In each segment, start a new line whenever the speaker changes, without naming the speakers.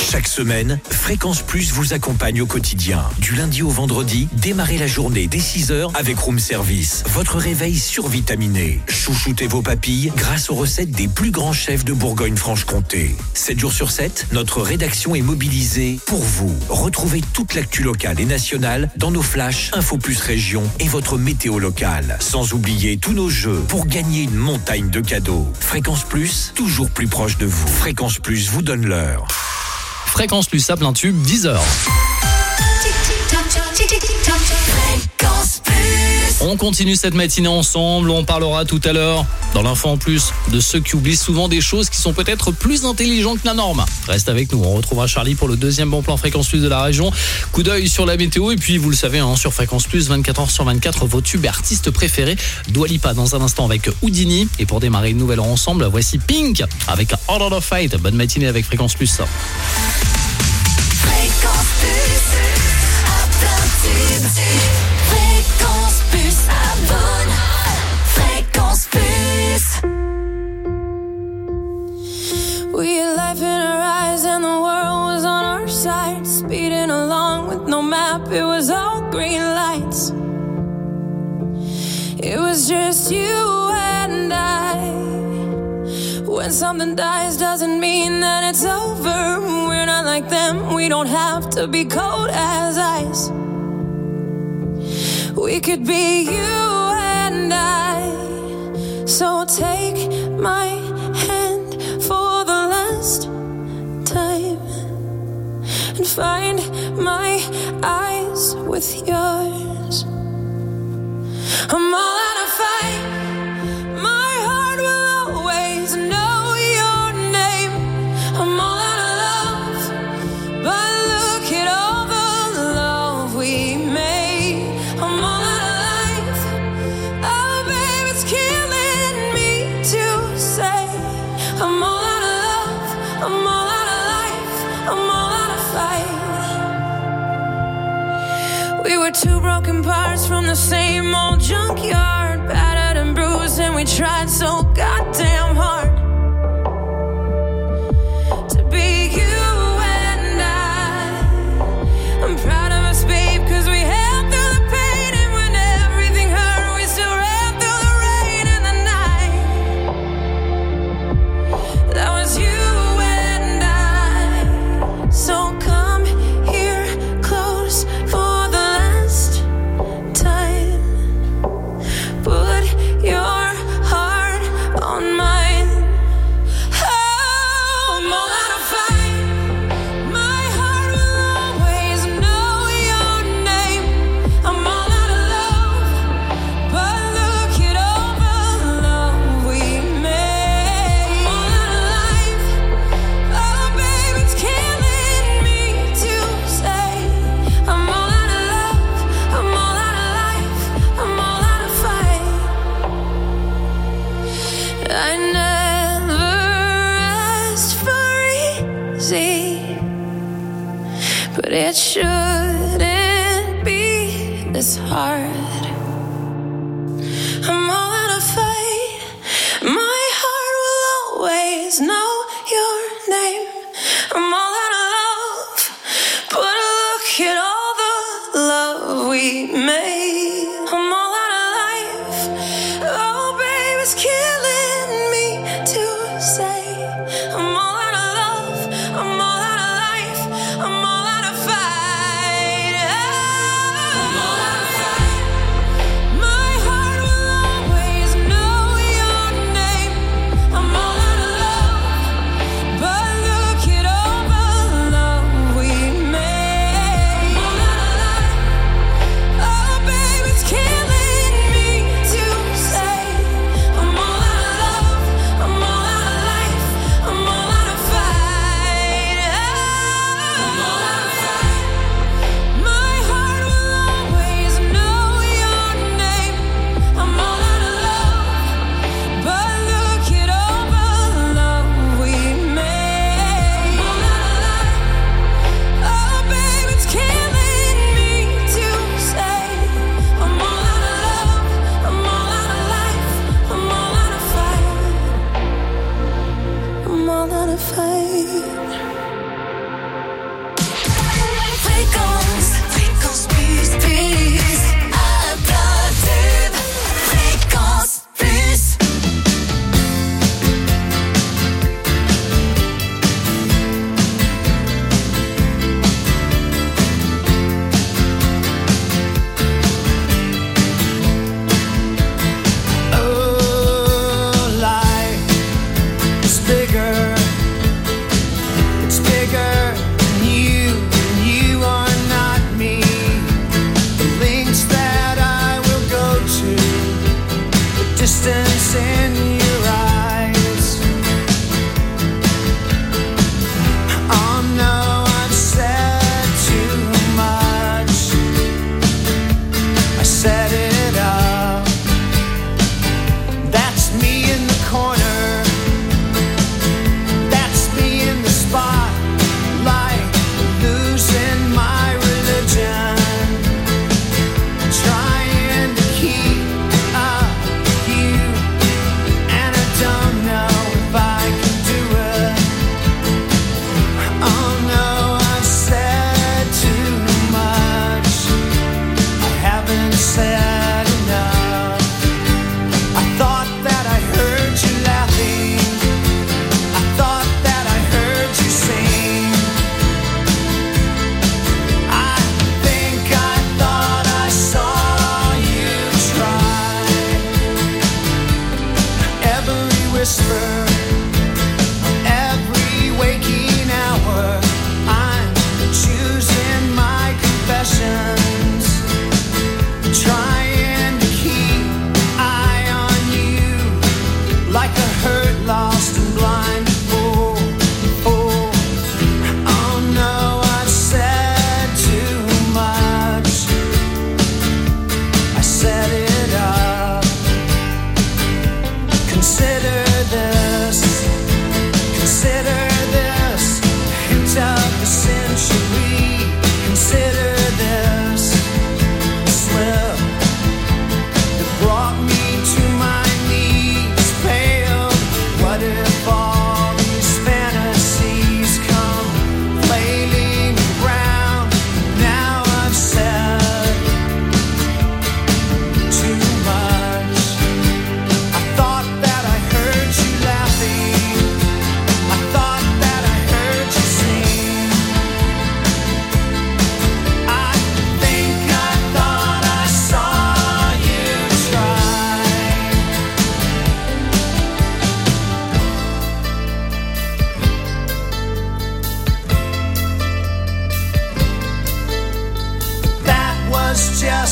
Chaque semaine, Fréquence Plus vous accompagne au quotidien. Du lundi au vendredi, démarrez la journée dès 6h avec Room Service. Votre réveil survitaminé. Chouchoutez vos papilles grâce aux recettes des plus grands chefs de Bourgogne-Franche-Comté. 7 jours sur 7, notre rédaction est mobilisée pour vous. Retrouvez toute l'actu locale et nationale dans nos flashs Info Plus Région et votre météo locale. Sans oublier tous nos jeux pour gagner une montagne de cadeaux. Fréquence Plus, toujours plus proche de vous. Fréquence Plus vous donne l'heure.
Fréquence Plus à plein tube, 10h. On continue cette matinée ensemble, on parlera tout à l'heure, dans l'info en plus, de ceux qui oublient souvent des choses qui sont peut-être plus intelligents que la norme. Reste avec nous, on retrouvera Charlie pour le deuxième bon plan Fréquence Plus de la région. Coup d'œil sur la météo et puis vous le savez, sur Fréquence Plus, 24h/24, vos tubes artistes préférés. Dua Lipa dans un instant avec Houdini. Et pour démarrer une nouvelle heure ensemble, voici Pink avec All Out of Fight. Bonne matinée avec Fréquence Plus.
Fréquence Plus, à plein tube. Fréquence Plus, abonne. Fréquence Plus.
We had life in our eyes and the world was on our side. Speeding along with no map, it was all green lights. It was just you and I. When something dies doesn't mean that it's over. We're not like them, we don't have to be cold as ice. We could be you and I. So take my hand for the last time and find my eyes with yours. I'm all out of fight. My heart will always know your name. I'm all out of love, but look at all the love we made. I'm all out of life. Oh, babe, it's killing me to say. I'm all out of love. I'm all out of life. I'm all out of fight. We were two broken parts from the same old junkyard, battered and bruised, and we tried so goddamn hard to be you and I. I'm proud of us, babe, 'cause we held through the pain, and when everything hurt, we still ran through the rain and the night. That was you and I. So come here close for the last time. Put your heart on mine. Oh, I'm all out of fight. My heart will always know your name. I'm all out of love, but look at all the love we made. I'm all out of life. Oh, babe, it's killing me to say. I'm all out of love. I'm all out of life. I'm all out of fight. I never asked for easy, but it shouldn't be this hard. I'm all out of fight. My heart will always know your name. I'm all out of love, but look at all the love we made. I'm all out of life. Oh, babe, it's killing me to say. I'm all out of love. I'm all out of life. I'm all out of fight. I'm all out of fight.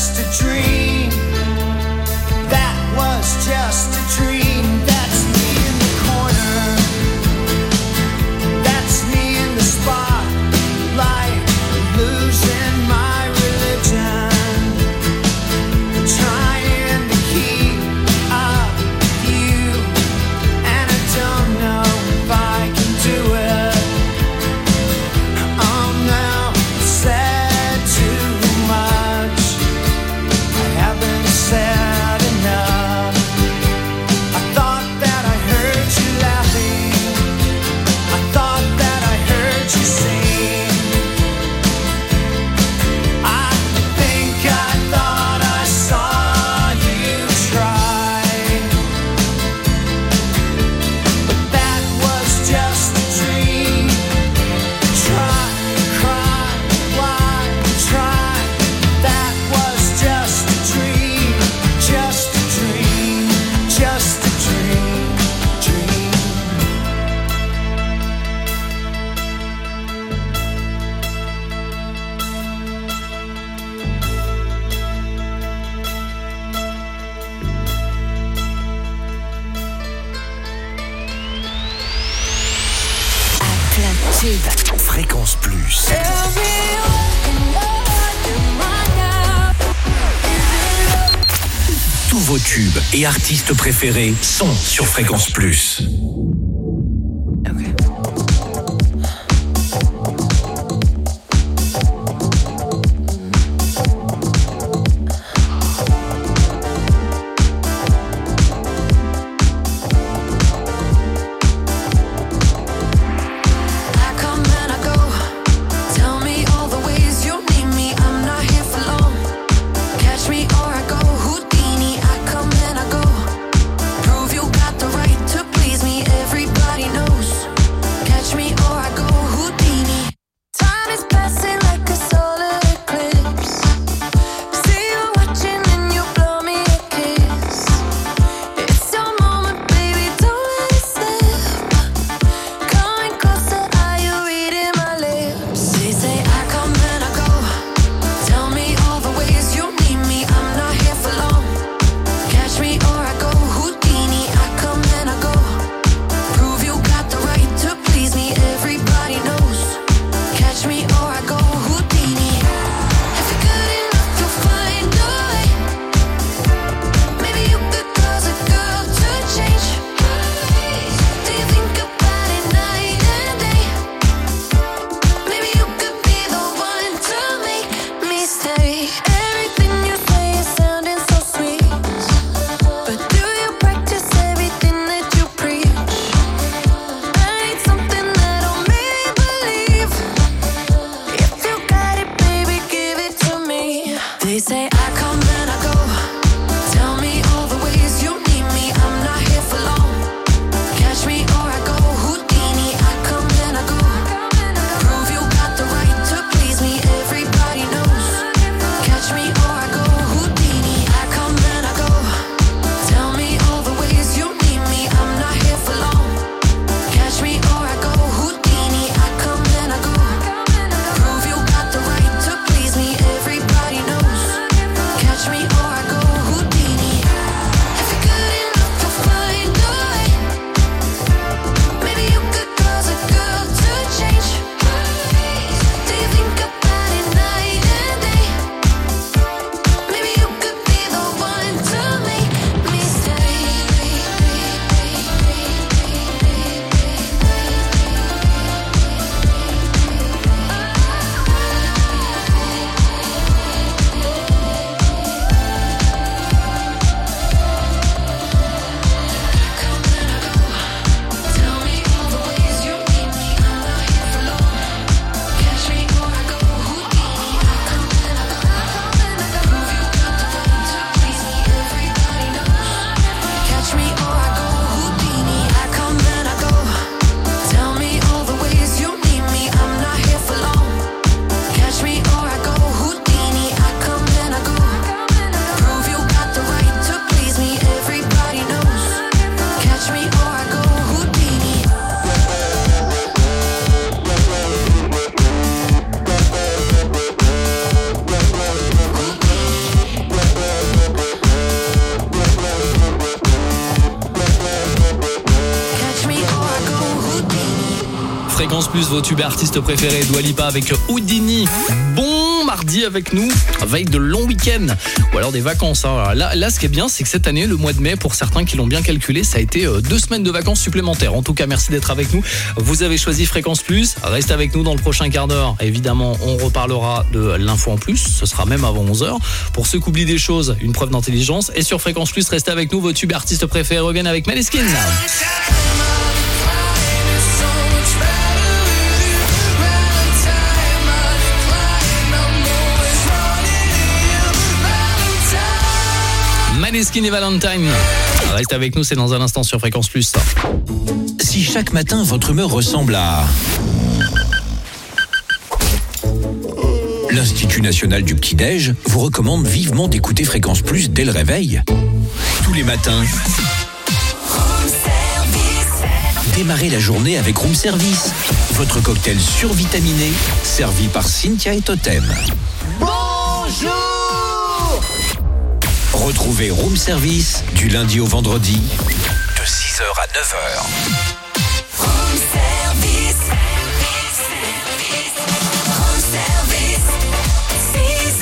just a dream. That was just a dream. That's me in the corner. That's me in the spotlight, losing my religion, trying to keep up with you, and I don't know if I can do it. I'm now said too much. I haven't said enough. I thought that I heard you laughing. I thought that I heard you sing. I think I thought I saw you try, but that was just a dream. Try, cry, why try? That was just a dream, just a dream, just a dream, dream.
Fréquence Plus. Tous vos tubes et artistes préférés sont sur Fréquence Plus.
I come and I go. Tell me all the ways you need me. I'm not here for long. Catch me or I go Houdini. I come and I go. Prove you got the right to please me.
Fréquence Plus, vos tubes et artistes préférés. Dua Lipa avec Houdini. Bon mardi avec nous, veille de long week-end ou alors des vacances. Hein. Là, ce qui est bien, c'est que cette année, le mois de mai, pour certains qui l'ont bien calculé, ça a été 2 semaines de vacances supplémentaires. En tout cas, merci d'être avec nous. Vous avez choisi Fréquence Plus. Restez avec nous dans le prochain quart d'heure. Évidemment, on reparlera de l'info en plus. Ce sera même avant 11h. Pour ceux qui oublient des choses, une preuve d'intelligence. Et sur Fréquence Plus, restez avec nous. Vos tubes et artistes préférés reviennent avec Maneskin. Maneskin et Valentine. Reste avec nous, c'est dans un instant sur Fréquence Plus.
Si chaque matin votre humeur ressemble à l'Institut national du petit-déj vous recommande vivement d'écouter Fréquence Plus dès le réveil. Tous les matins, démarrez la journée avec Room Service, votre cocktail survitaminé, servi par Cynthia et Totem.
Bonjour!
Retrouvez Room Service du lundi au vendredi de 6h à 9h.
Room service. Room service. 6h,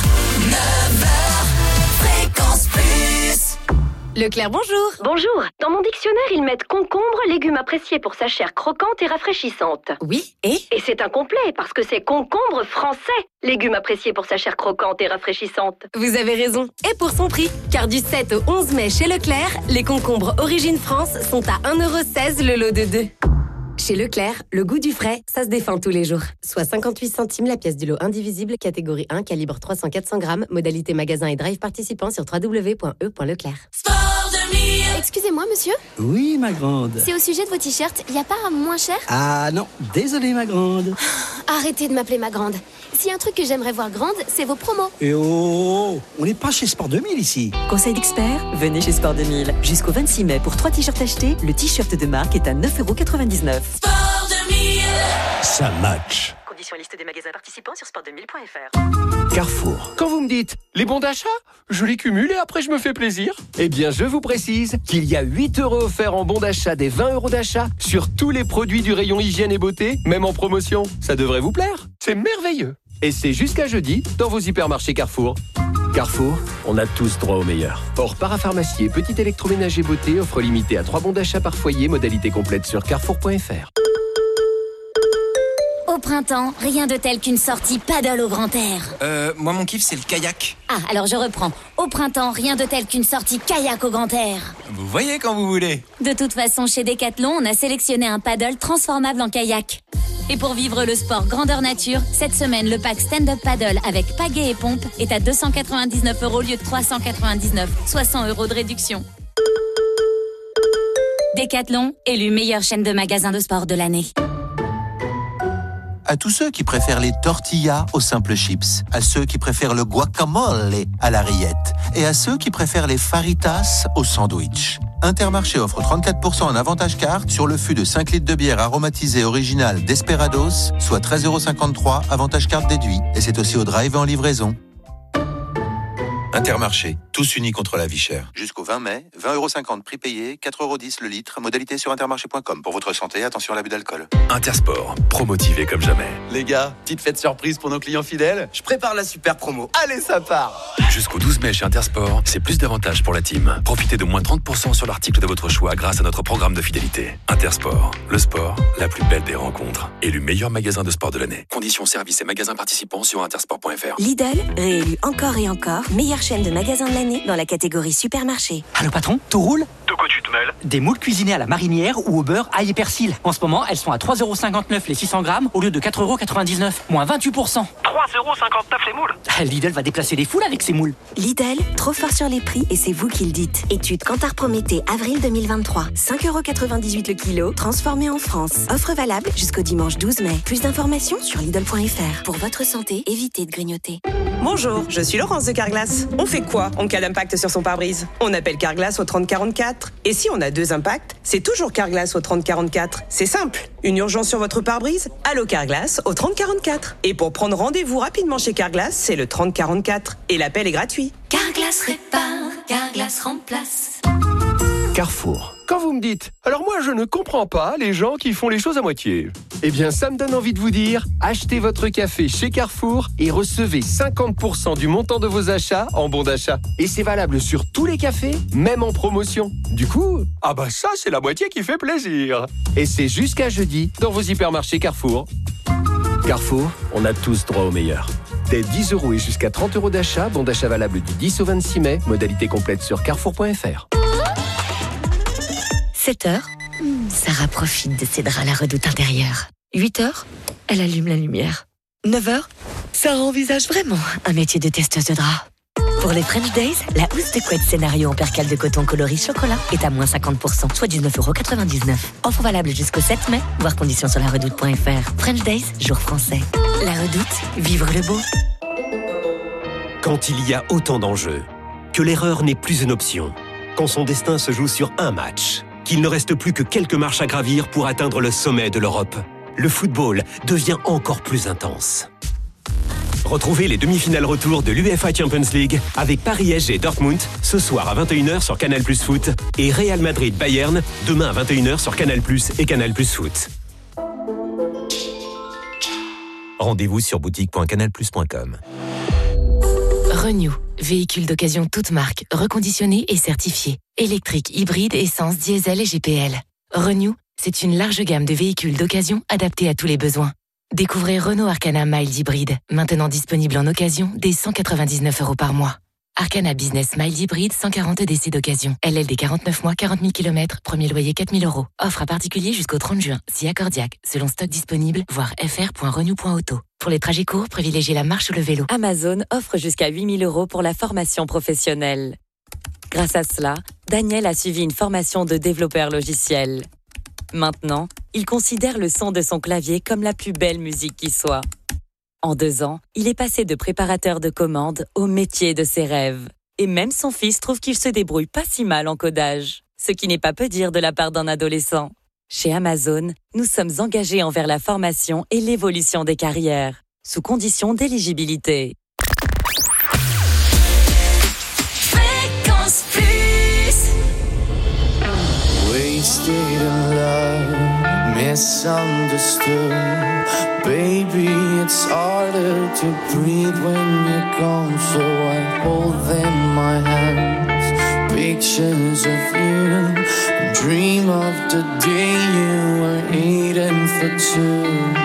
9h. Fréquence Plus.
Leclerc, bonjour.
Bonjour. Dans mon dictionnaire, ils mettent concombre, légume apprécié pour sa chair croquante et rafraîchissante.
Oui, et
c'est incomplet parce que c'est concombre français, légume apprécié pour sa chair croquante et rafraîchissante.
vous avez raison. Et pour son prix, car du 7 au 11 mai chez Leclerc, les concombres Origine France sont à 1,16€ le lot de 2. Chez Leclerc, le goût du frais, ça se défend tous les jours. Soit 58 centimes la pièce du lot indivisible, catégorie 1, calibre 300-400 grammes, modalité magasin et drive participant sur www.e.leclerc.
Excusez-moi, monsieur.
Oui, ma grande.
C'est au sujet de vos t-shirts. Y a pas un moins cher?
Ah non, désolé, ma grande.
Arrêtez de m'appeler ma grande. S'il y a un truc que j'aimerais voir grande, c'est vos promos.
Et oh, on n'est pas chez Sport 2000 ici.
Conseil d'expert, venez chez Sport 2000. Jusqu'au 26 mai, pour 3 t-shirts achetés, le t-shirt de marque est à 9,99€.
Sport 2000.
Ça match.
Conditions et liste des magasins participants sur sport2000.fr.
Carrefour.
Quand vous me dites les bons d'achat, je les cumule et après je me fais plaisir. Eh bien, je vous précise qu'il y a 8€ offerts en bons d'achat des 20€ d'achat sur tous les produits du rayon hygiène et beauté, même en promotion. Ça devrait vous plaire. C'est merveilleux. Et c'est jusqu'à jeudi dans vos hypermarchés Carrefour. Carrefour, on a tous droit au meilleur. Hors parapharmacie et petit électroménager beauté, offre limitée à 3 bons d'achat par foyer, modalité complète sur carrefour.fr.
Au printemps, rien de tel qu'une sortie paddle au grand air.
Moi mon kiff c'est le kayak.
Ah, alors je reprends. Au printemps, rien de tel qu'une sortie kayak au grand air.
Vous voyez quand vous voulez.
De toute façon, chez Decathlon, on a sélectionné un paddle transformable en kayak. Et pour vivre le sport grandeur nature, cette semaine, le pack stand-up paddle avec pagaie et pompe est à 299€ au lieu de 399, soit 100€ de réduction. Decathlon, élu meilleure chaîne de magasins de sport de l'année.
À tous ceux qui préfèrent les tortillas aux simples chips, à ceux qui préfèrent le guacamole à la rillette et à ceux qui préfèrent les faritas au sandwich. Intermarché offre 34% en avantage carte sur le fût de 5 litres de bière aromatisée originale Desperados, soit 13,53€ avantage carte déduit. Et c'est aussi au drive et en livraison. Intermarché, tous unis contre la vie chère. Jusqu'au 20 mai, 20,50€ prix payé, 4,10€ le litre, modalité sur intermarché.com. Pour votre santé, attention à l'abus d'alcool.
Intersport, promotivé comme jamais.
Les gars, petite fête surprise pour nos clients fidèles. Je prépare la super promo. Allez, ça part!
Jusqu'au 12 mai chez Intersport, c'est plus d'avantages pour la team. Profitez de moins 30% sur l'article de votre choix grâce à notre programme de fidélité. Intersport, le sport, la plus belle des rencontres. Élu meilleur magasin de sport de l'année. Conditions, services et magasins participants sur intersport.fr.
Lidl, réélu encore et encore, meilleure chaîne de magasins de l'année dans la catégorie supermarché.
Allô patron, tout roule?
De quoi tu te mêles?
Des moules cuisinés à la marinière ou au beurre, ail et persil. En ce moment, elles sont à 3,59€ les 600 grammes au lieu de 4,99€. Moins 28%.
3,59€ les moules?
Lidl va déplacer les foules avec ses moules.
Lidl, trop fort sur les prix et c'est vous qui le dites. Étude Kantar Prométhée, avril 2023. 5,98€ le kilo, transformé en France. Offre valable jusqu'au dimanche 12 mai. Plus d'informations sur Lidl.fr. Pour votre santé, évitez de grignoter.
Bonjour, je suis Laurence de Carglass. On fait quoi en cas d'impact sur son pare-brise? On appelle Carglass au 3044. Et si on a 2 impacts, c'est toujours Carglass au 3044. C'est simple. Une urgence sur votre pare-brise? Allô Carglass au 3044. Et pour prendre rendez-vous rapidement chez Carglass, c'est le 3044. Et l'appel est gratuit.
Carglass répare, Carglass remplace.
Carrefour. Quand vous me dites « Alors moi, je ne comprends pas les gens qui font les choses à moitié », eh bien, ça me donne envie de vous dire « Achetez votre café chez Carrefour et recevez 50% du montant de vos achats en bon d'achat. » Et c'est valable sur tous les cafés, même en promotion. Du coup, ah bah ça, c'est la moitié qui fait plaisir. Et c'est jusqu'à jeudi dans vos hypermarchés Carrefour. Carrefour, on a tous droit au meilleur. Dès 10 € et jusqu'à 30 € d'achat, bon d'achat valable du 10 au 26 mai, modalité complète sur carrefour.fr.
7h, Sarah profite de ses draps à la redoute intérieure. 8h, elle allume la lumière. 9h, Sarah envisage vraiment un métier de testeuse de draps. Pour les French Days, la housse de couette scénario en percale de coton coloris chocolat est à moins 50%, soit 19,99 €. Offre valable jusqu'au 7 mai, voir conditions sur laredoute.fr. French Days, jour français. La Redoute, vivre le beau.
Quand il y a autant d'enjeux, que l'erreur n'est plus une option, quand son destin se joue sur un match, qu'il ne reste plus que quelques marches à gravir pour atteindre le sommet de l'Europe, le football devient encore plus intense. Retrouvez les demi-finales retour de l'UEFA Champions League avec Paris-SG Dortmund ce soir à 21h sur Canal+ Foot et Real Madrid-Bayern demain à 21h sur Canal+ et Canal+ Foot.
Rendez-vous sur boutique.canalplus.com.
Renew, véhicule d'occasion toute marque, reconditionné et certifié. Électrique, hybride, essence, diesel et GPL. Renew, c'est une large gamme de véhicules d'occasion adaptés à tous les besoins. Découvrez Renault Arcana Mild Hybride, maintenant disponible en occasion dès 199 € par mois. Arcana Business Mild Hybride, 140 DC d'occasion. LLD 49 mois, 40 000 km, premier loyer 4 000 €. Offre à particulier jusqu'au 30 juin, si accordiaque, selon stock disponible, voir fr.renew.auto. Pour les trajets courts, privilégiez la marche ou le vélo.
Amazon offre jusqu'à 8 000 € pour la formation professionnelle. Grâce à cela, Daniel a suivi une formation de développeur logiciel. Maintenant, il considère le son de son clavier comme la plus belle musique qui soit. En 2 ans, il est passé de préparateur de commandes au métier de ses rêves. Et même son fils trouve qu'il se débrouille pas si mal en codage. Ce qui n'est pas peu dire de la part d'un adolescent. Chez Amazon, nous sommes engagés envers la formation et l'évolution des carrières, sous condition d'éligibilité.
Fréquence Plus.
Wasted in love, misunderstood. Baby, it's harder to breathe when you're gone. So I hold in my hands pictures of you. Dream of the day you were eating for two.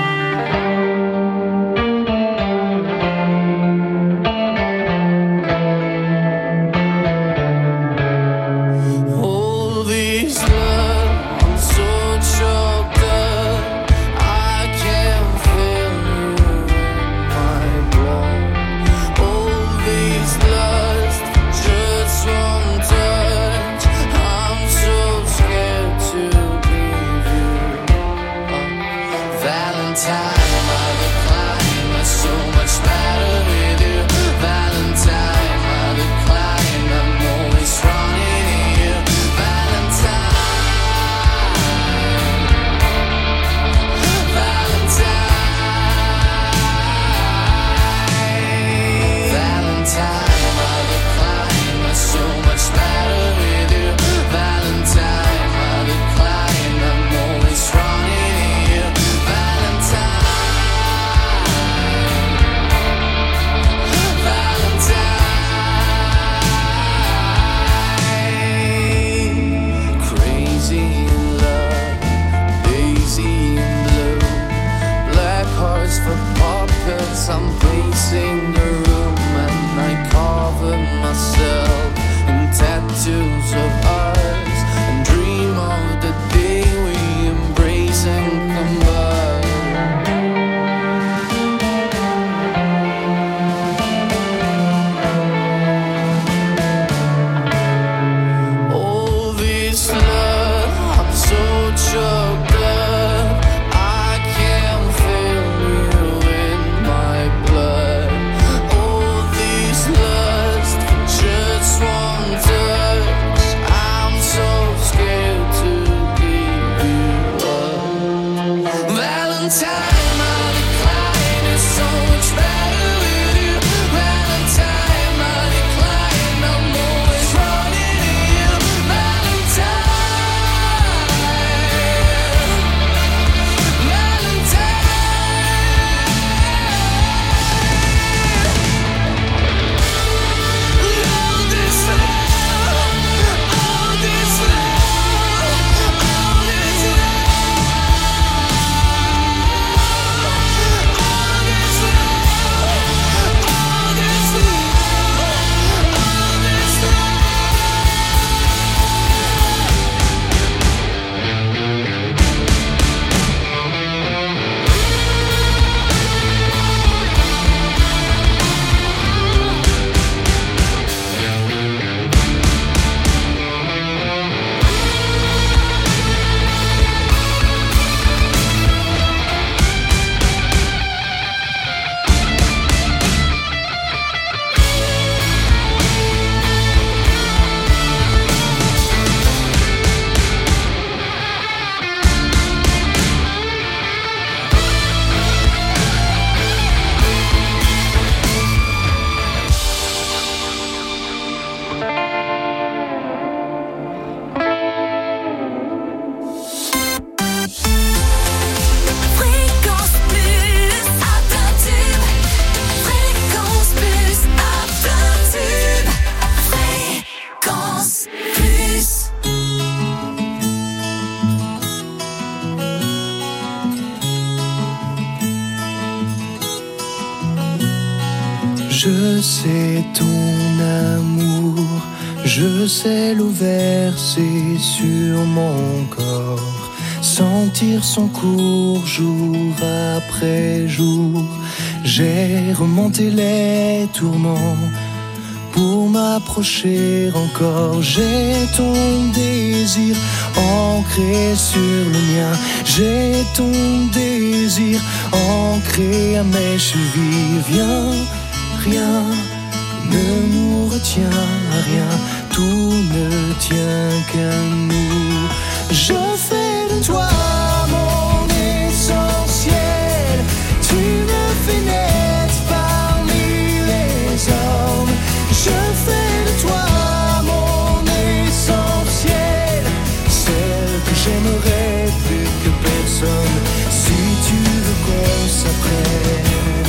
Je sais ton amour, je sais l'eau versée sur mon corps, sentir son cours jour après jour. J'ai remonté les tourments pour m'approcher encore. J'ai ton désir ancré sur le mien. J'ai ton désir ancré à mes chevilles. Viens, rien ne nous retient à rien. Tout ne tient qu'à nous. Je fais de toi mon essentiel. Tu me fais naître parmi les hommes. Je fais de toi mon essentiel, celle que j'aimerais plus que personne. Si tu veux qu'on s'apprenne,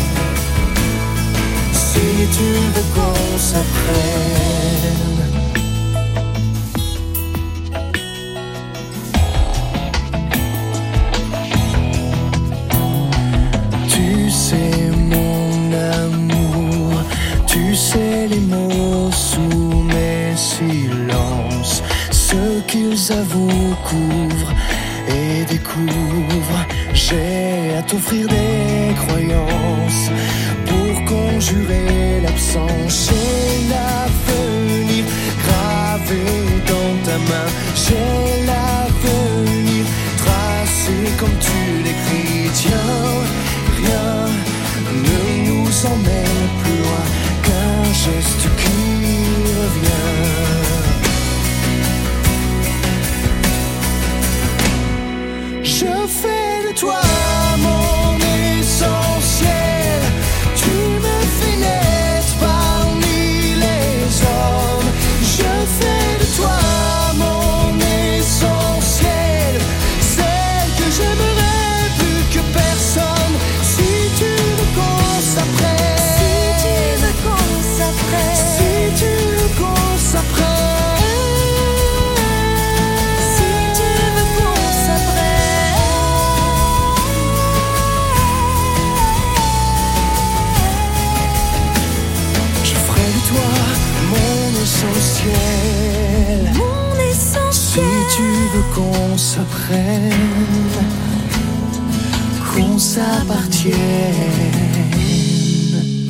si tu veux qu'on s'apprenne. Tu sais mon amour, tu sais les mots sous mes silences, ce qu'ils avouent, couvrent et découvrent. J'ai à t'offrir des croyances pour conjurer l'absence. J'ai l'avenir gravé dans ta main. J'ai l'avenir tracé comme tu l'écris. Tiens, rien ne nous emmène plus loin qu'un geste qui revient. Je fais de toi mon essentiel. Tu me fais naître parmi les hommes. Je fais de toi mon essentiel, celle que j'aimerais plus que personne. Si tu veux qu'on s'apprenne, si tu veux qu'on s'apprenne, si tu veux qu'on s'apprenne, si tu veux qu'on s'apprenne. Je ferai de toi mon essentiel, mon essentiel. Si tu veux qu'on s'apprenne, qu'on s'appartienne.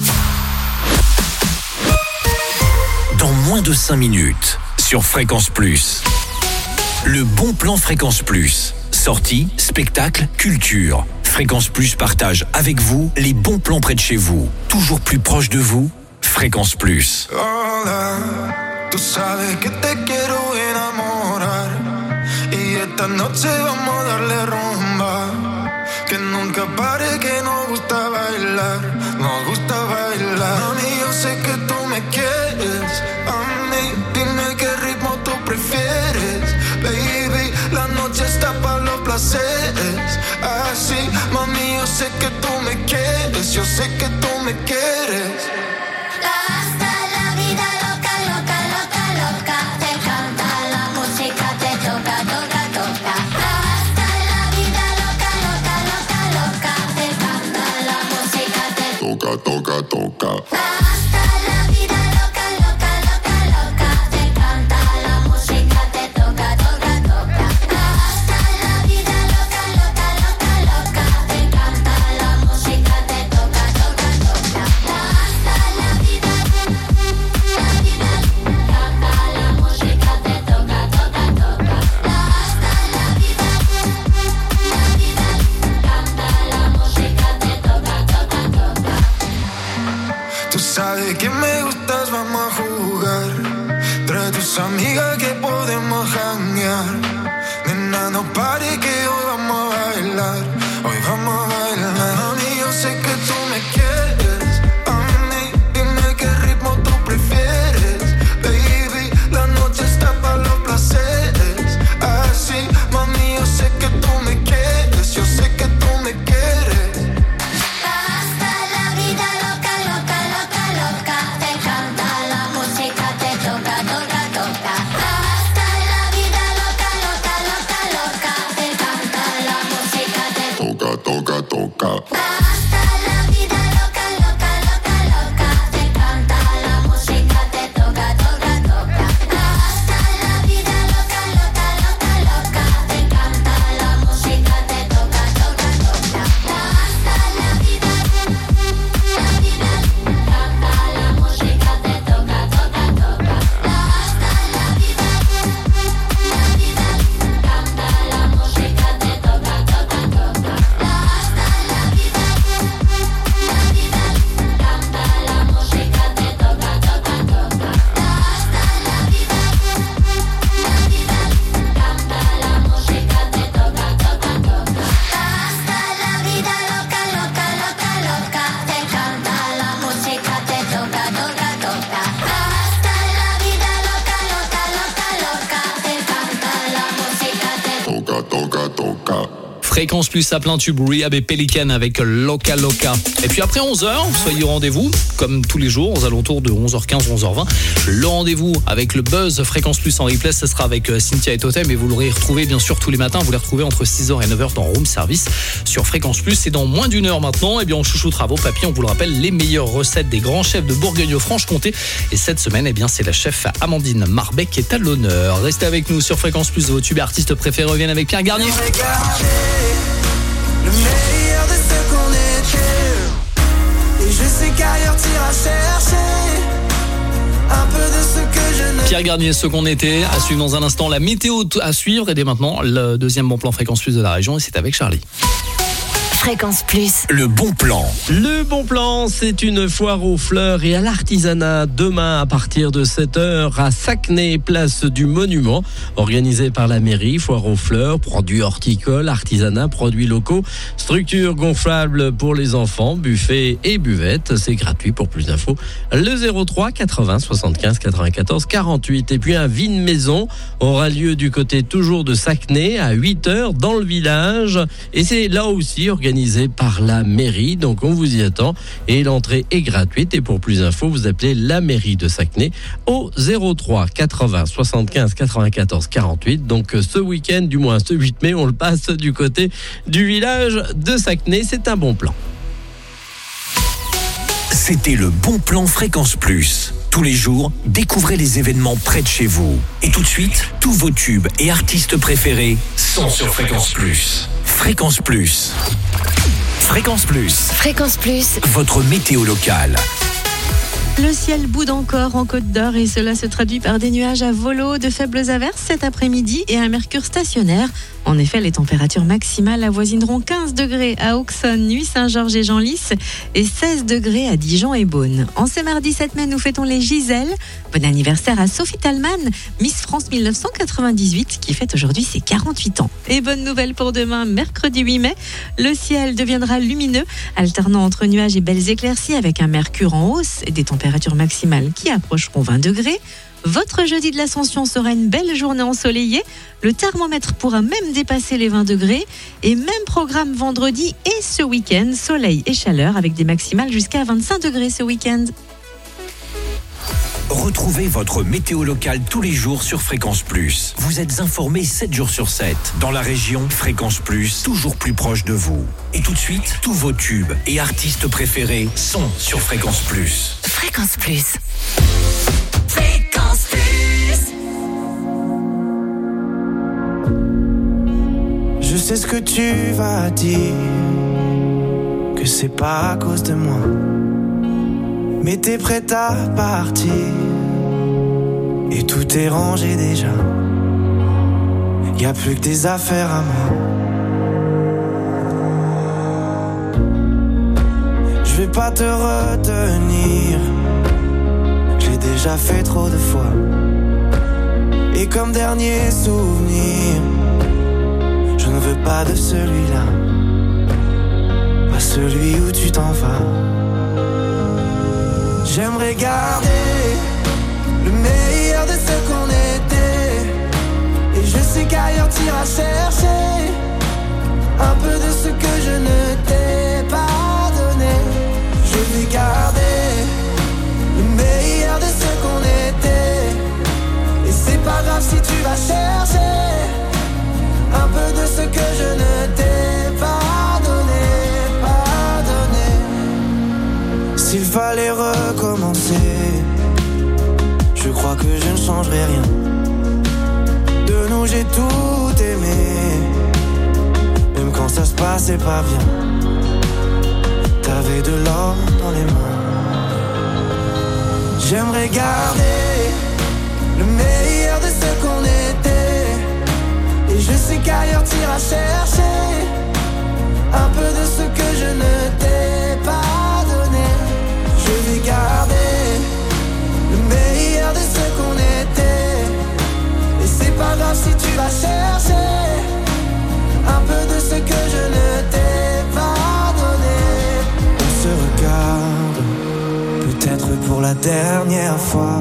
Dans moins de 5 minutes, sur Fréquence Plus. Le bon plan Fréquence Plus. Sorties, spectacles, culture. Fréquence Plus partage avec vous les bons plans près de chez vous. Toujours plus proche de vous, Fréquence Plus.
Hola, tú sabes que te quiero enamorar y esta noche vamos a darle rumba. Que nunca pare, que nos gusta bailar, nos gusta bailar. Mami, yo sé que tú me quieres, a mí dime qué ritmo tú prefieres. Baby, la noche está para los placeres. Así, mami, yo sé que tú me quieres, yo sé que tú me quieres.
Hasta la vida loca, loca, loca, loca. Te canta la música, te toca, toca, toca. Hasta la vida loca, loca, loca, loca. Te canta la música, te
Toca, toca, toca.
hasta la vida loca, loca, loca, loca. Te canta la música, te toca, toca, toca. Hasta la vida loca, loca, loca, loca. Te canta la música, te toca, toca, toca. Hasta la vida, canta la música, te toca, toca, toca. Hasta la vida, canta la música, te toca, toca, toca.
Tú sabes que me gustas, vamos a jugar. Trae tus amigas que podemos janguear. Nena, no pare que hoy vamos a bailar. Hoy vamos a bailar. Mami, yo sé que tú me quieres. A mí, dime qué ritmo tú prefieres. Baby, la noche está para los placeres. Así, mami, yo sé que tú me quieres. Yo sé que tú me quieres.
Hasta la vida loca, loca, loca, loca. Te canta la música, te toca, toca, toca. Hasta la vida loca, loca, loca, loca. Te canta
Fréquence Plus à plein tube, Rehab et Pelican avec Loca Loca. Et puis après 11h, soyez au rendez-vous, comme tous les jours, aux alentours de 11h15, 11h20. Le rendez-vous avec le buzz Fréquence Plus en replay, ce sera avec Cynthia et Totem. Et vous l'aurez retrouvé bien sûr tous les matins. Vous les retrouvez entre 6h et 9h dans Room Service sur Fréquence Plus. Et dans moins d'une heure maintenant, eh bien, on chouchoutera vos papilles. On vous le rappelle, les meilleures recettes des grands chefs de Bourgogne-Franche-Comté. Et cette semaine, eh bien, c'est la chef Amandine Marbec qui est à l'honneur. Restez avec nous sur Fréquence Plus. Vos tubes artistes préférés reviennent avec Pierre Garnier.
Le meilleur de ce qu'on était. Et je sais qu'ailleurs t'iras chercher un peu de ce que je ne...
Pierre Garnier, ce qu'on était. À suivre dans un instant la météo à suivre. Et dès maintenant, le deuxième bon plan Fréquence Plus de la région. Et c'est avec Charlie.
Fréquence Plus.
Le bon plan.
Le bon plan, c'est une foire aux fleurs et à l'artisanat demain à partir de 7h à Sacnay, place du Monument, organisée par la mairie. Foire aux fleurs, produits horticoles, artisanat, produits locaux, structure gonflable pour les enfants, buffet et buvette. C'est gratuit. Pour plus d'infos, le 03 80 75 94 48. Et puis un vin maison aura lieu du côté toujours de Sacnay à 8h dans le village. Et c'est là aussi organisé par la mairie, donc on vous y attend et l'entrée est gratuite. Et pour plus d'infos, vous appelez la mairie de Sacnay au 03 80 75 94 48. Donc ce week-end, du moins ce 8 mai, on le passe du côté du village de Sacnay. C'est un bon plan.
C'était le bon plan Fréquence Plus. Tous les jours, découvrez les événements près de chez vous. Et tout de suite, tous vos tubes et artistes préférés sont sur Fréquence Plus. Fréquence Plus. Fréquence Plus.
Fréquence Plus.
Votre météo locale.
Le ciel boude encore en Côte d'Or et cela se traduit par des nuages à volo, de faibles averses cet après-midi et un mercure stationnaire. En effet, les températures maximales avoisineront 15 degrés à Auxonne, Nuit-Saint-Georges et Genlis et 16 degrés à Dijon et Beaune. En ce mardi 7 mai, nous fêtons les Giselles. Bon anniversaire à Sophie Talman, Miss France 1998, qui fête aujourd'hui ses 48 ans. Et bonne nouvelle pour demain, mercredi 8 mai, le ciel deviendra lumineux, alternant entre nuages et belles éclaircies avec un mercure en hausse et des températures maximales qui approcheront 20 degrés. Votre jeudi de l'Ascension sera une belle journée ensoleillée. Le thermomètre pourra même dépasser les 20 degrés. Et même programme vendredi et ce week-end, soleil et chaleur avec des maximales jusqu'à 25 degrés ce week-end.
Retrouvez votre météo locale tous les jours sur Fréquence Plus. Vous êtes informés 7 jours sur 7. Dans la région, Fréquence Plus, toujours plus proche de vous. Et tout de suite, tous vos tubes et artistes préférés sont sur Fréquence Plus.
Fréquence Plus.
Fréquence Plus. Je sais ce que tu vas dire, que c'est pas à cause de moi, mais t'es prête à partir et tout est rangé déjà. Y a plus que des affaires à moi. Je vais pas te retenir, j'ai déjà fait trop de fois. Et comme dernier souvenir, je ne veux pas de celui-là, pas celui où tu t'en vas. J'aimerais garder le meilleur de ce qu'on était. Et je sais qu'ailleurs t'iras chercher un peu de ce que je ne t'ai pas donné. Je vais garder le meilleur de ce qu'on était. Et c'est pas grave si tu vas chercher un peu de ce que je ne t'ai pas donné, pas donné. S'il fallait recommencer, je crois que je ne changerai rien. De nous j'ai tout aimé, même quand ça se passait pas bien. T'avais de l'or dans les mains. J'aimerais garder le meilleur de ce qu'on était. Et je sais qu'ailleurs t'iras chercher un peu de ce que je ne t'ai pas donné. Je vais garder le meilleur de ce qu'on était. Et c'est pas grave si tu vas chercher un peu de ce que je ne t'ai pas donné. On se regarde, peut-être pour la dernière fois,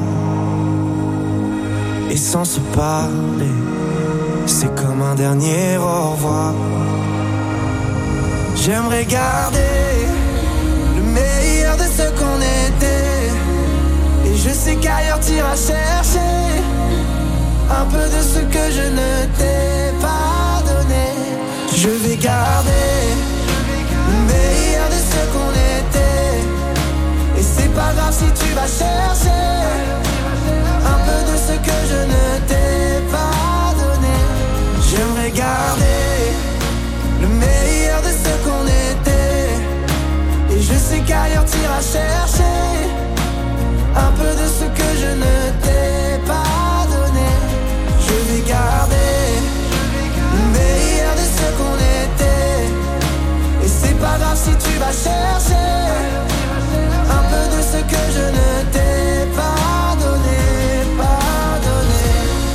et sans se parler, c'est comme un dernier au revoir.
J'aimerais garder le meilleur de ce qu'on était. Et je sais qu'ailleurs t'iras chercher un peu de ce que je ne t'ai pas donné. Je vais garder le meilleur de ce qu'on était. Et c'est pas grave si tu vas chercher un peu de ce que je ne t'ai pas donné. J'aimerais garder le meilleur de ce qu'on était. Et je sais qu'ailleurs t'iras chercher un peu de ce que je ne t'ai pas donné. Je vais garder le meilleur de ce qu'on était. Et c'est pas grave si tu vas chercher un peu de ce que je ne t'ai pas donné, pas donné.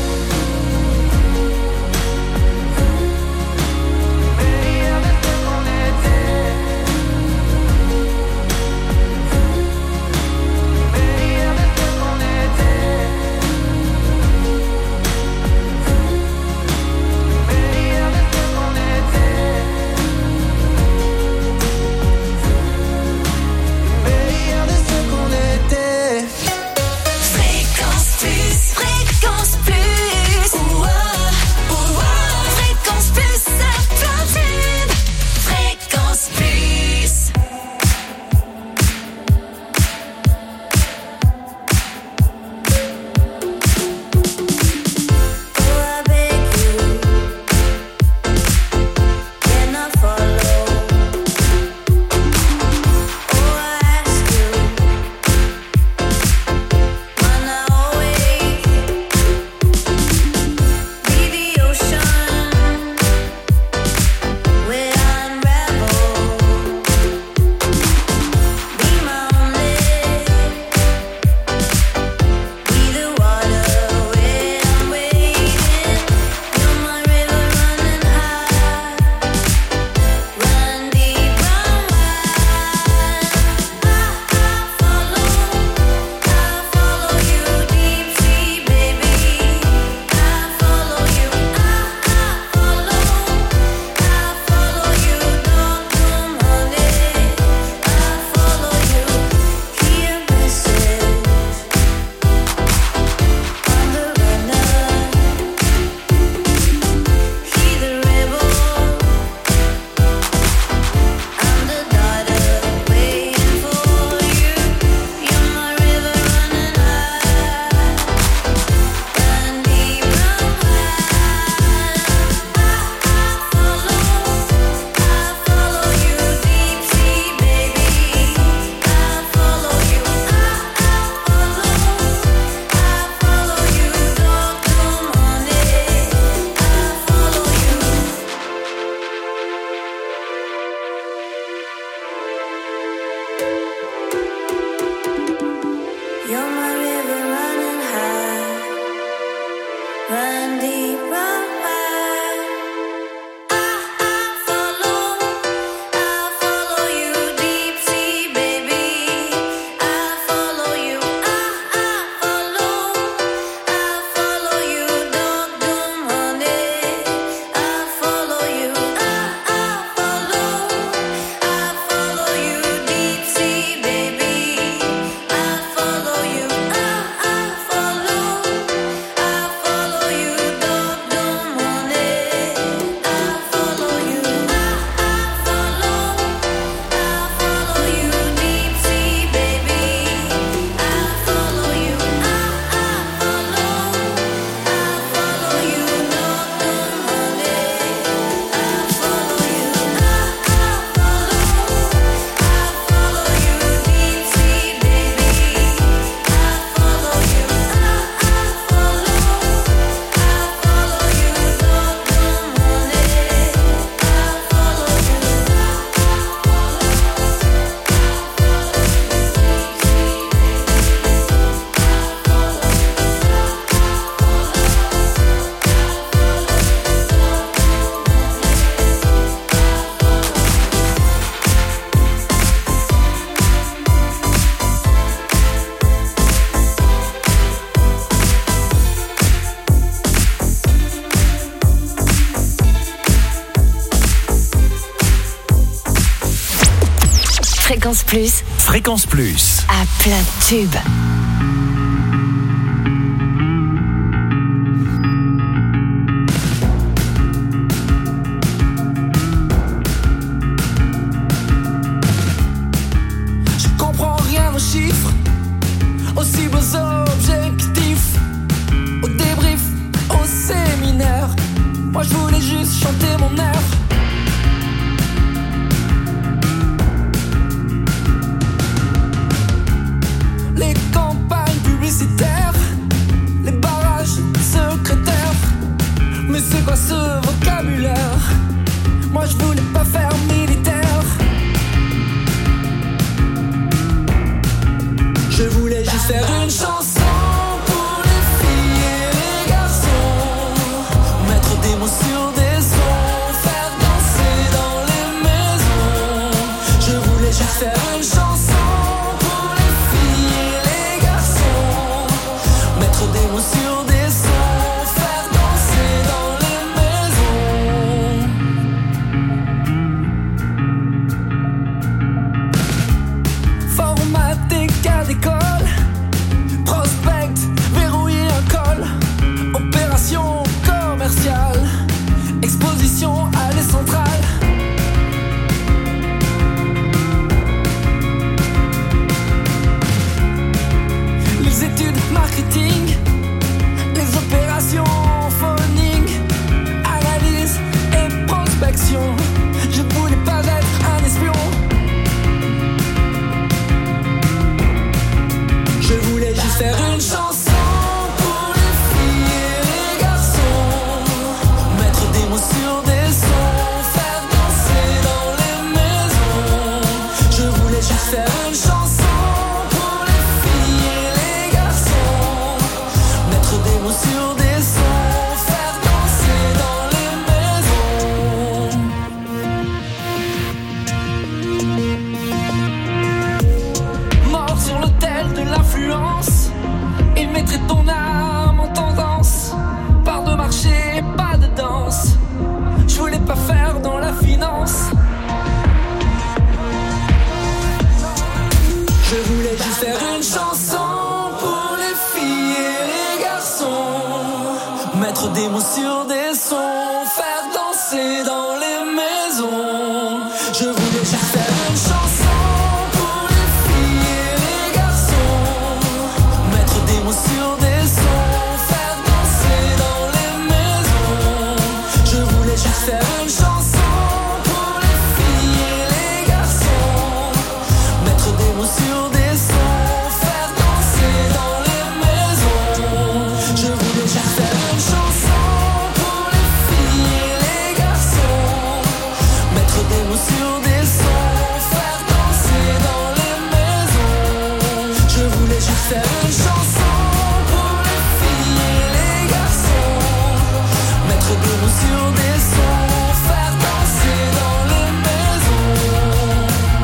Le meilleur de ce qu'on était. Le meilleur de ce qu'on était.
Fréquence Plus.
Fréquence Plus.
À plein de tubes.
Je comprends rien aux chiffres, aussi beaux objectifs, au débrief, au séminaire. Moi je voulais juste chanter mon air. Les campagnes publicitaires, les barrages secrétaires. Mais c'est quoi ce vocabulaire? Moi je voulais pas faire militaire. Je voulais juste faire une chanson pour les filles et les garçons, mettre des mots sur des sons, faire danser dans les maisons. Je voulais juste faire une chanson pour les filles et les garçons, mettre des mots sur des sons, faire danser dans les maisons. Formater cas d'école, prospect, verrouiller un col, opération commerciale, exposition allée centrale. Les études marketing, les opérations phoning, analyse et prospection. Je voulais pas être un espion. Je voulais juste faire une chanson pour les filles et les garçons, mettre des mots sur des sons, faire danser dans les maisons. Je voulais juste faire une chanson pour les filles et les garçons, mettre des mots sur des sons, faire danser dans les maisons. Mort sur l'autel de l'influence, il mettrait ton âme en tendance. Part de marché, pas de danse. Je voulais pas faire dans la finance. Je voulais juste faire une chanson pour les filles et les garçons, mettre des mots sur des sons, faire danser dans les maisons. Je voulais juste faire une chanson pour les filles et les garçons, mettre des mots sur des sons, faire danser dans les maisons. Je voulais juste faire une chanson pour les filles et les garçons, mettre des mots sur des sons, faire danser dans les maisons. Je voulais juste faire une chanson pour les filles et les garçons, mettre des mots sur des sons, faire danser dans les maisons. Je voulais juste faire une chanson pour les filles et les garçons, mettre des mots sur des sons, faire danser dans les maisons.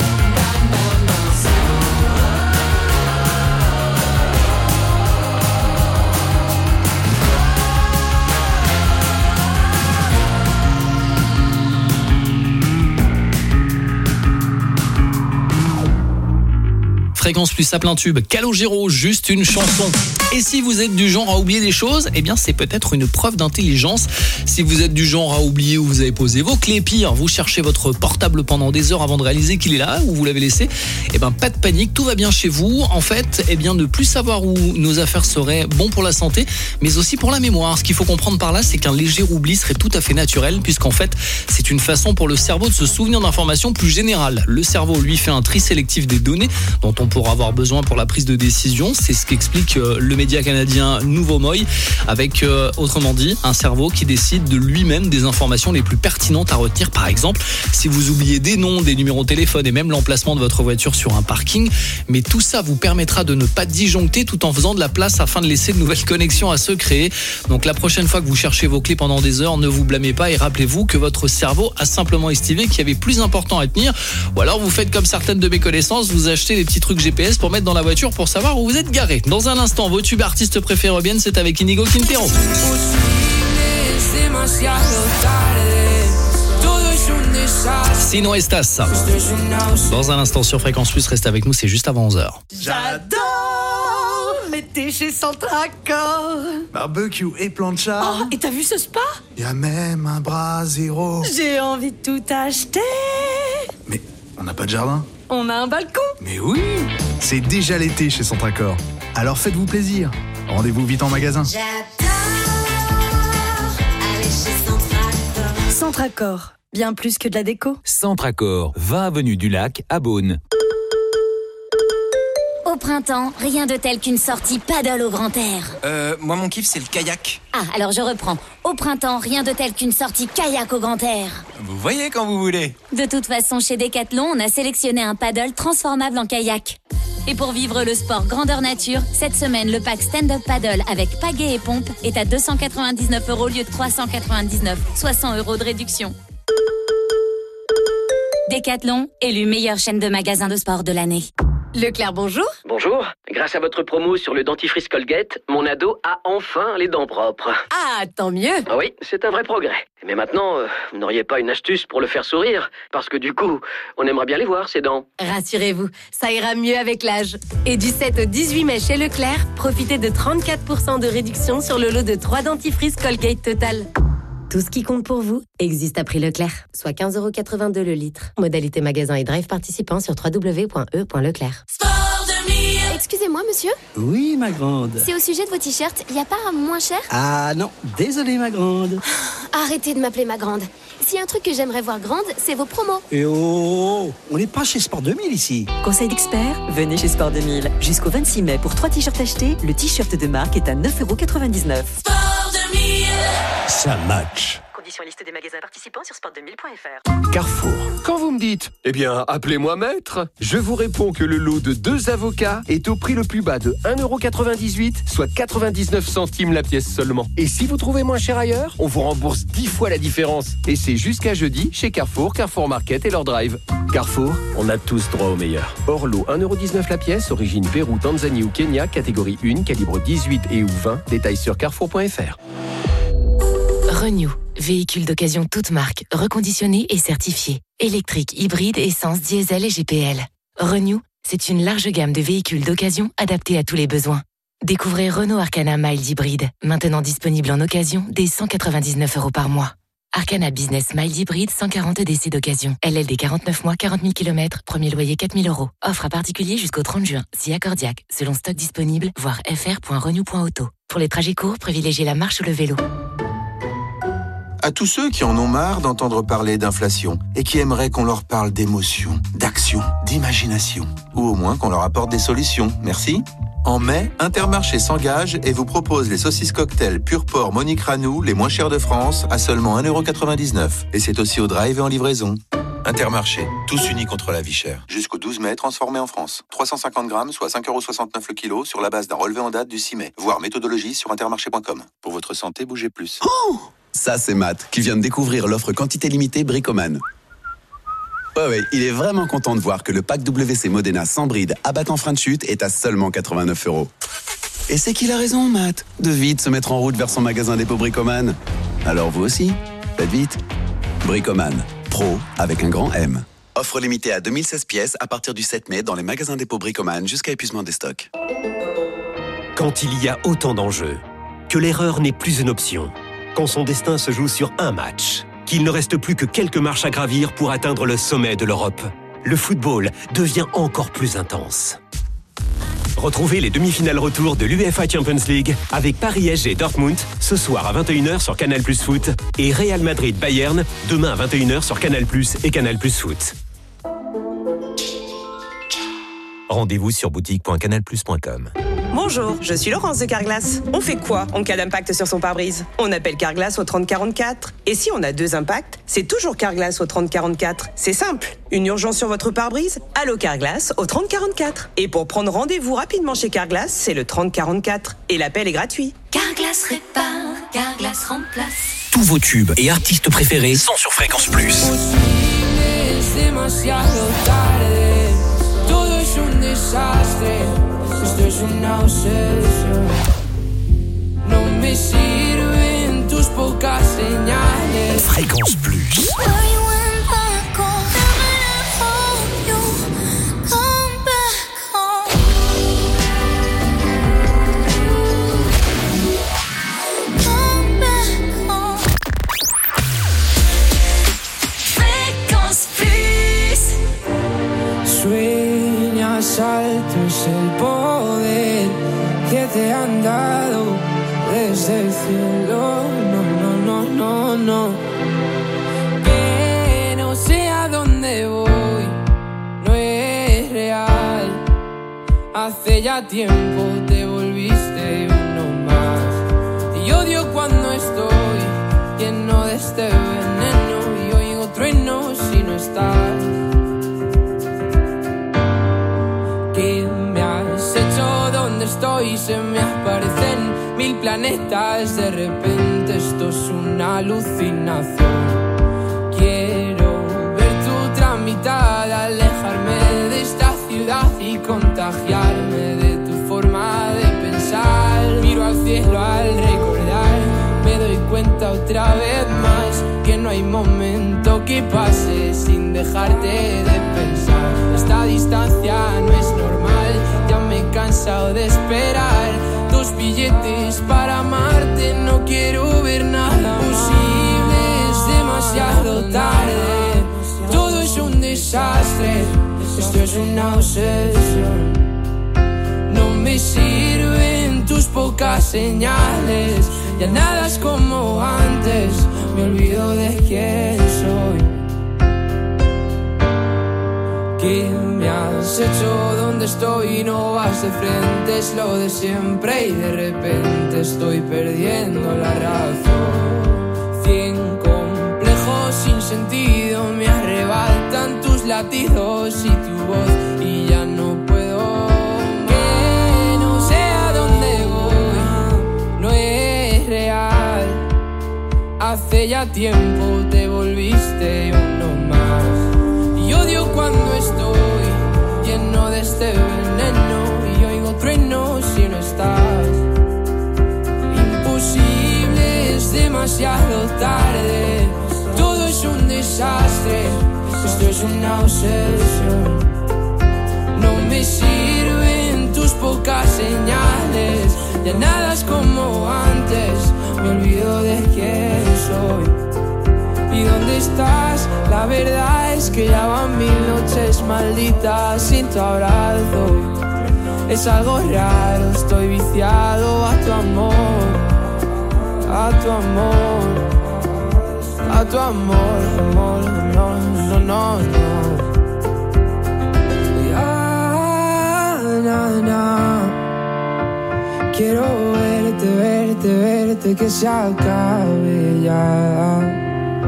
Fréquence Plus à plein tube, Calogero, juste une chanson. Et si vous êtes du genre à oublier des choses, eh bien c'est peut-être une preuve d'intelligence. Si vous êtes du genre à oublier où vous avez posé vos clés, pire, vous cherchez votre portable pendant des heures avant de réaliser qu'il est là, où vous l'avez laissé, eh bien pas de panique, tout va bien chez vous. En fait, eh bien ne plus savoir où nos affaires seraient bon pour la santé, mais aussi pour la mémoire. Ce qu'il faut comprendre par là, c'est qu'un léger oubli serait tout à fait naturel, puisqu'en fait, c'est une façon pour le cerveau de se souvenir d'informations plus générales. Le cerveau, lui, fait un tri sélectif des données dont on pourra avoir besoin pour la prise de décision. C'est ce qu'explique le média canadien Nouveau Moy, avec, autrement dit, un cerveau qui décide de lui-même des informations les plus pertinentes à retenir. Par exemple, si vous oubliez des noms, des numéros de téléphone et même l'emplacement de votre voiture sur un parking, mais tout ça vous permettra de ne pas disjoncter tout en faisant de la place afin de laisser de nouvelles connexions à se créer. Donc la prochaine fois que vous cherchez vos clés pendant des heures, ne vous blâmez pas et rappelez-vous que votre cerveau a simplement estimé qu'il y avait plus important à tenir. Ou alors vous faites comme certaines de mes connaissances, vous achetez des petits trucs GPS pour mettre dans la voiture pour savoir où vous êtes garé. Dans un instant, vos tubes artistes préférés reviennent, c'est avec Inigo Quintero.
Es demasiado tarde, todo es
Sinon Estas. Dans un instant sur Fréquence Plus, reste avec nous, c'est juste avant 11h.
J'adore l'été chez Centracor.
Barbecue et plancha.
Oh, et t'as vu ce spa?
Y a même un brasero.
J'ai envie de tout acheter.
Mais on n'a pas de jardin?
On a un balcon.
Mais oui, c'est déjà l'été chez Centracor. Alors faites-vous plaisir. Rendez-vous vite en magasin.
Centracor, bien plus que de la déco.
Centracor, 20 avenue du Lac, à Beaune.
Au printemps, rien de tel qu'une sortie paddle au grand air.
Moi mon kiff c'est le kayak.
Ah, alors je reprends. Au printemps, rien de tel qu'une sortie kayak au grand air.
Vous voyez quand vous voulez.
De toute façon, chez Decathlon, on a sélectionné un paddle transformable en kayak. Et pour vivre le sport grandeur nature, cette semaine, le pack stand-up paddle avec pagaie et pompe est à 299 € au lieu de 399, soit 100 € de réduction. Decathlon, élu meilleure chaîne de magasins de sport de l'année.
Leclerc, bonjour.
Bonjour. Grâce à votre promo sur le dentifrice Colgate, mon ado a enfin les dents propres.
Ah, tant mieux.
Ah oui, c'est un vrai progrès. Mais maintenant, vous n'auriez pas une astuce pour le faire sourire? Parce que du coup, on aimerait bien les voir, ces dents.
Rassurez-vous, ça ira mieux avec l'âge. Et du 7 au 18 mai chez Leclerc, profitez de 34% de réduction sur le lot de 3 dentifrices Colgate Total. Tout ce qui compte pour vous existe à prix Leclerc, soit 15,82 € le litre. Modalité magasin et drive participant sur www.e.leclerc.
Excusez-moi, monsieur.
Oui, ma grande.
C'est au sujet de vos t-shirts. Il n'y a pas un moins cher?
Ah non, désolé, ma grande.
Arrêtez de m'appeler ma grande. S'il y a un truc que j'aimerais voir grande, c'est vos promos.
Et oh, on n'est pas chez Sport 2000 ici.
Conseil d'expert, venez chez Sport 2000. Jusqu'au 26 mai, pour 3 t-shirts achetés, le t-shirt de marque est à 9,99 €.
Sport 2000.
Ça match.
Conditions et liste des magasins participants sur sport2000.fr.
Carrefour. Quand vous me dites, eh bien, appelez-moi maître, je vous réponds que le lot de 2 avocats est au prix le plus bas de 1,98 €, soit 99 centimes la pièce seulement. Et si vous trouvez moins cher ailleurs, on vous rembourse 10 fois la différence. Et c'est jusqu'à jeudi chez Carrefour, Carrefour Market et leur drive. Carrefour, on a tous droit au meilleur. Hors lot, 1,19 € la pièce, origine Pérou, Tanzanie ou Kenya, catégorie 1, calibre 18 et ou 20. Détails sur carrefour.fr.
Renew, véhicule d'occasion toute marque, reconditionné et certifié. Électrique, hybride, essence, diesel et GPL. Renew, c'est une large gamme de véhicules d'occasion adaptés à tous les besoins. Découvrez Renault Arcana Mild Hybride, maintenant disponible en occasion dès 199 € par mois. Arcana Business Mild Hybride, 140 DC d'occasion. LLD 49 mois, 40 000 km, premier loyer 4 000 €. Offre à particulier jusqu'au 30 juin, si accordiaque, selon stock disponible, voir fr.renew.auto. Pour les trajets courts, privilégiez la marche ou le vélo.
À tous ceux qui en ont marre d'entendre parler d'inflation et qui aimeraient qu'on leur parle d'émotion, d'action, d'imagination, ou au moins qu'on leur apporte des solutions, merci. En mai, Intermarché s'engage et vous propose les saucisses cocktail Pur Porc Monique Ranou, les moins chères de France, à seulement 1,99 €. Et c'est aussi au drive et en livraison. Intermarché, tous unis contre la vie chère. Jusqu'au 12 mai, transformé en France. 350 grammes, soit 5,69 € le kilo, sur la base d'un relevé en date du 6 mai. Voir méthodologie sur intermarché.com. Pour votre santé, bougez plus.
Oh, ça, c'est Matt, qui vient de découvrir l'offre quantité limitée Bricoman. Ouais, il est vraiment content de voir que le pack WC Modena sans bride, abattant frein de chute, est à seulement 89 €. Et c'est qu'il a raison, Matt, de vite se mettre en route vers son magasin dépôt Bricoman. Alors vous aussi, faites vite. Bricoman, pro avec un grand M. Offre limitée à 2016 pièces à partir du 7 mai dans les magasins dépôt Bricoman jusqu'à épuisement des stocks.
Quand il y a autant d'enjeux, que l'erreur n'est plus une option, quand son destin se joue sur un match, qu'il ne reste plus que quelques marches à gravir pour atteindre le sommet de l'Europe, le football devient encore plus intense. Retrouvez les demi-finales retour de l'UEFA Champions League avec Paris-SG et Dortmund ce soir à 21 h sur Canal+ Foot et Real Madrid-Bayern demain à 21 h sur Canal+ et Canal+ Foot.
Rendez-vous sur boutique.canalplus.com.
Bonjour, je suis Laurence de Carglass. On fait quoi en cas d'impact sur son pare-brise? On appelle Carglass au 3044. Et si on a 2 impacts, c'est toujours Carglass au 3044. C'est simple. Une urgence sur votre pare-brise? Allô Carglass au 3044. Et pour prendre rendez-vous rapidement chez Carglass, c'est le 3044. Et l'appel est gratuit.
Carglass répare, Carglass remplace.
Tous vos tubes et artistes préférés sont sur Fréquence Plus.
Esto es una obsesión. No me sirven tus pocas señales.
Fréquence Plus.
All you want
más alto es el poder que te han dado desde el cielo. No. Que no sé a dónde voy, no es real. Hace ya tiempo te volviste uno más. Y odio cuando estoy lleno de este veneno y oigo truenos si no estás. ¿Qué me has hecho? ¿Dónde estoy? Se me aparecen 1000 planetas. De repente esto es una alucinación. Quiero ver tu otra mitad, alejarme de esta ciudad y contagiarme de tu forma de pensar. Miro al cielo al recordar, me doy cuenta otra vez más que no hay momento que pase sin dejarte de pensar. Esta distancia no es normal, ya me he cansado de esperar 2 billetes para amarte, no quiero ver nada posible, es demasiado tarde, todo es un desastre, esto es una obsesión. No me sirven tus pocas señales, ya nada es como antes, me olvido de quién soy. ¿Qué me has hecho? ¿Dónde estoy? No vas de frente, es lo de siempre y de repente estoy perdiendo la razón. 100 complejos sin sentido me arrebatan tus latidos y tu voz y ya no puedo. Que no sé a dónde voy, no es real. Hace ya tiempo te volviste uno más. Y odio cuando estoy lleno de este veneno y oigo truenos si no estás. Imposible, es demasiado tarde, todo es un desastre, esto es una obsesión. No me sirven tus pocas señales, ya nada es como antes, me olvido de quién soy. ¿Y dónde estás? La verdad es que ya van 1000 noches malditas sin tu abrazo. Es algo raro, estoy viciado a tu amor, a tu amor, a tu amor, amor, no. Ya, quiero verte, que se acabe ya.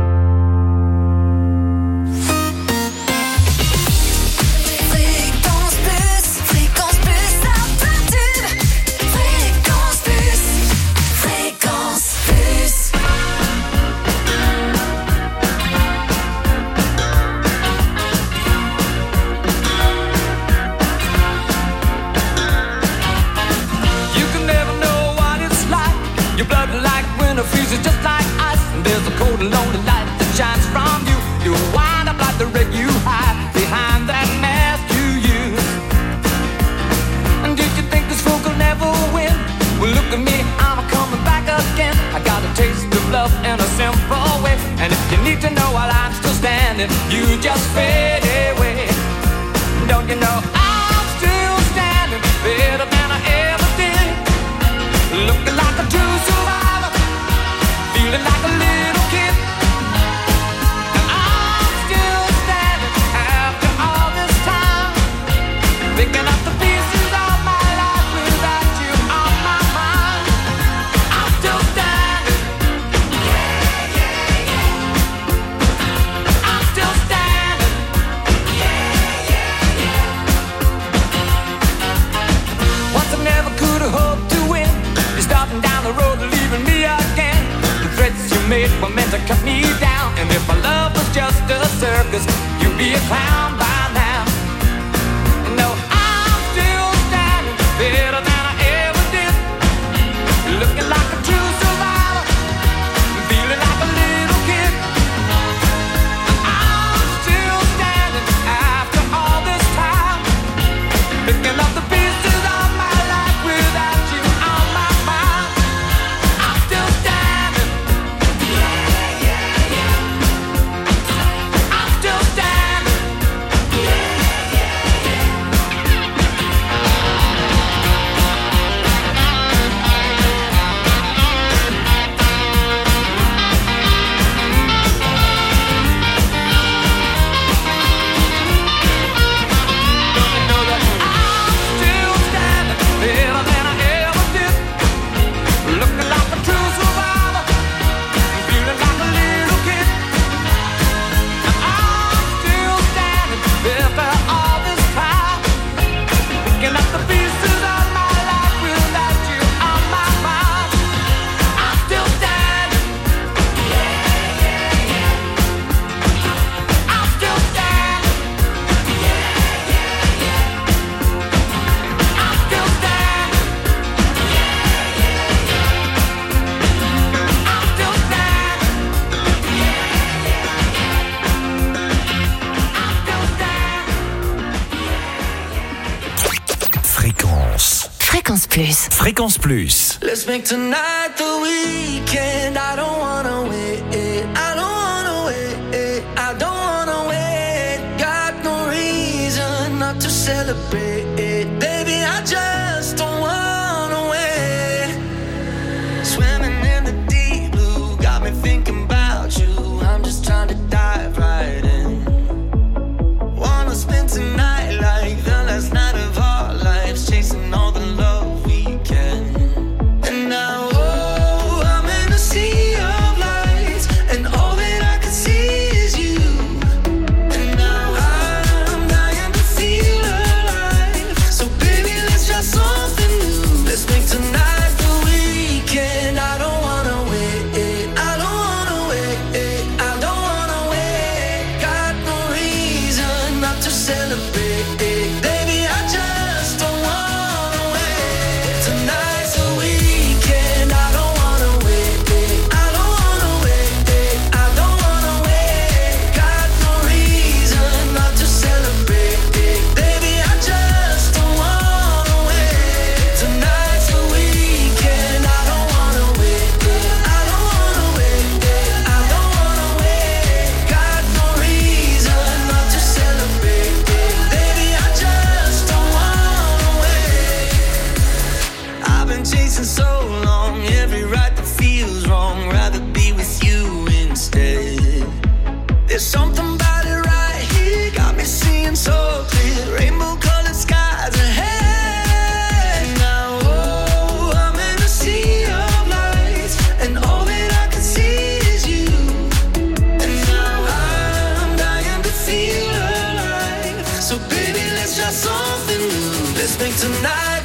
Freezes just like ice, and there's a cold and lonely light that shines from you. You wind up like the wreck you hide behind that mask you use. And did you think this fool could never win? Well, look at me, I'm coming back again. I got a taste of love in a simple way, and if you need to know while I'm still standing, you just fade away. Don't you know I'm still standing better than I ever did, looking like a true survivor, feeling like a little kid. And I'm still standing after all this time, picking up the pieces of my life without you on my mind. I'm still standing. Yeah. I'm still standing. Yeah. Once I never could have hoped to win. You're starting down the road and leaving me again. The threats you made were meant to cut me down, and if my love was just a circus, you'd be a clown by now. No, I'm still standing better than I ever did, looking like a true survivor, feeling like a little kid. I'm still standing after all this time, picking up the pieces of my life without you on my mind. I'm still standing. I'm still standing.
Fréquence.
Fréquence Plus.
Fréquence Plus.
Let's make tonight the weekend. I don't wanna wait. I don't wanna wait. I don't wanna wait. Got no reason not to celebrate. Baby, I just don't wanna wait. Swimming in the deep blue got me thinking about you. I'm just trying to dive right in. Wanna spend tonight like the last night of our lives, chasing all the love we can. And now, oh, I'm in a sea of lights, and all that I can see is you. And now I'm dying to feel alive. So baby, let's try something new. Let's make tonight the weekend. I don't wanna wait. I don't wanna wait. I don't wanna wait. Got no reason not to celebrate. Baby, I just don't wanna wait. Tonight's the weekend. I don't wanna wait. I don't wanna wait. I don't wanna wait. Got no reason not to celebrate. Baby, I just don't wanna wait. Tonight's the weekend. I don't wanna wait. I don't wanna wait. I don't wanna wait. Got no reason not to celebrate. Baby, I just don't wanna wait. I've been chasing so long, every right that feels wrong. Rather be with you instead. There's something about it right here, got me seeing so clear. Rainbow colored skies ahead. Now, oh, I'm in a sea of lights, and all that I can see is you. And now I'm dying to feel alive. So baby, let's try something new. Let's make tonight